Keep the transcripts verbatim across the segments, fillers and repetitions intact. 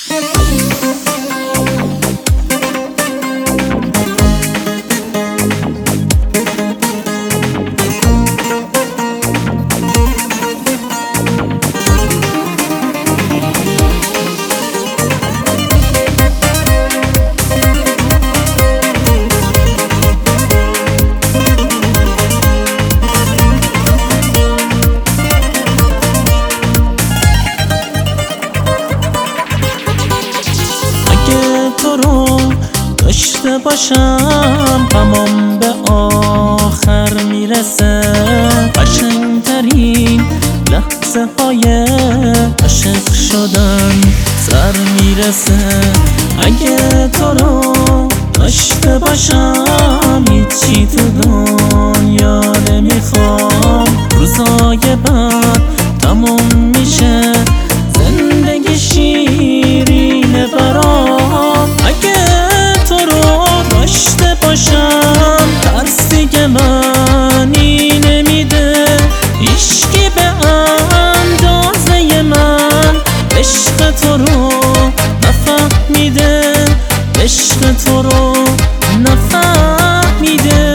تو رو داشته باشم غمم به آخر میرسه، قشنگترین لحظه های عاشق شدن سر میرسه. اگه تو رو داشته باشم هیچی تو دنیا نمیخوام، روزای بعد تموم میشه زندگی شیرینه برام. اگه تو رو داشته باشم ترس دیگه معنی نمیده، هیچکی به اندازه من عشق تو رو نفهمیده، عشق تو رو نفهمیده.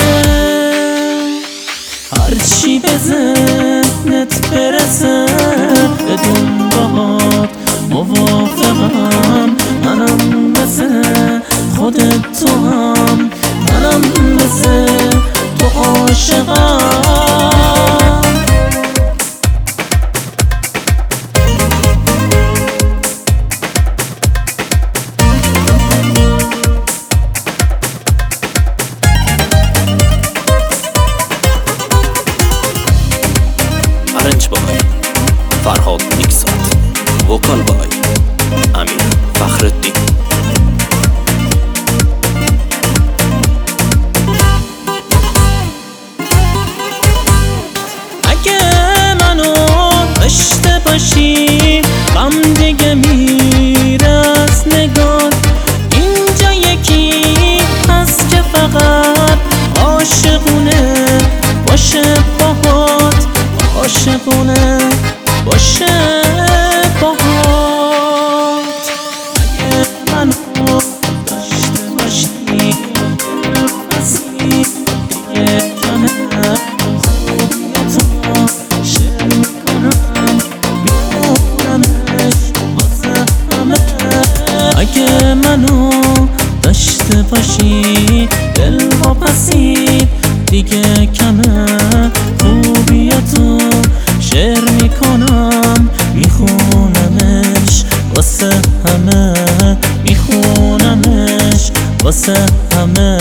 هرچی به ذهنت برسه بدون باهات موافقم، منم مثل خودت تو هم، منم مثل تو عاشقم. ارنج بای فرهاد میکسات، وکال بای امیر فخرالدین. اگه منو داشته باشی غم دیگه میره از نگات، اینجا یکی هست که فقط عاشقونه باشه باهات، عاشقونه باشه باهات. اگه منو داشته باشی نفسی دیگه کمه، خوبیتو شعر میکنم میخونمش واسه همه. اگه منو داشته باشی دل واپسید دیگه کمه، خوبیتو شعر میکنم میخونمش واسه همه، میخونمش واسه همه.